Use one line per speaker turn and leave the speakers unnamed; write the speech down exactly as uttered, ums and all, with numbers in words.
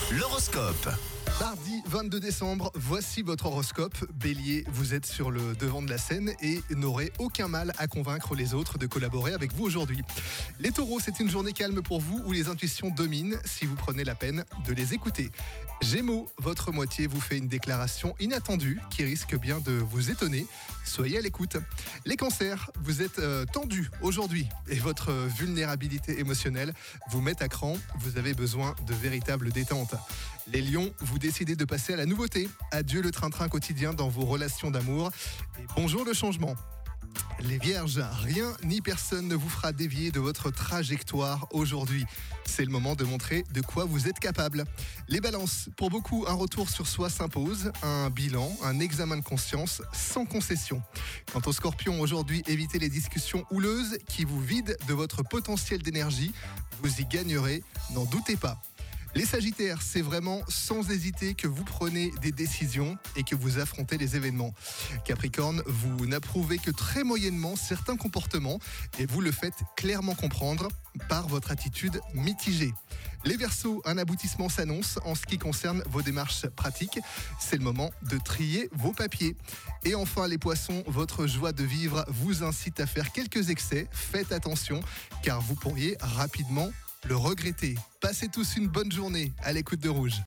L'horoscope.
Mardi vingt-deux décembre, voici votre horoscope. Bélier, vous êtes sur le devant de la scène et n'aurez aucun mal à convaincre les autres de collaborer avec vous aujourd'hui. Les taureaux, c'est une journée calme pour vous où les intuitions dominent si vous prenez la peine de les écouter. Gémeaux, votre moitié vous fait une déclaration inattendue qui risque bien de vous étonner. Soyez à l'écoute. Les cancers, vous êtes euh, tendus aujourd'hui et votre vulnérabilité émotionnelle vous met à cran. Vous avez besoin de véritable détente. Les lions, vous décidez de passer à la nouveauté. Adieu le train-train quotidien dans vos relations d'amour et bonjour le changement. Les vierges, rien ni personne ne vous fera dévier de votre trajectoire aujourd'hui. C'est le moment de montrer de quoi vous êtes capable. Les balances, pour beaucoup, un retour sur soi s'impose, un bilan, un examen de conscience sans concession. Quant aux scorpions, aujourd'hui, évitez les discussions houleuses qui vous vident de votre potentiel d'énergie. Vous y gagnerez, n'en doutez pas. Les sagittaires, c'est vraiment sans hésiter que vous prenez des décisions et que vous affrontez les événements. Capricorne, vous n'approuvez que très moyennement certains comportements et vous le faites clairement comprendre par votre attitude mitigée. Les Verseaux, un aboutissement s'annonce en ce qui concerne vos démarches pratiques. C'est le moment de trier vos papiers. Et enfin les Poissons, votre joie de vivre vous incite à faire quelques excès. Faites attention car vous pourriez rapidement le regretter. Passez tous une bonne journée à l'écoute de Rouge.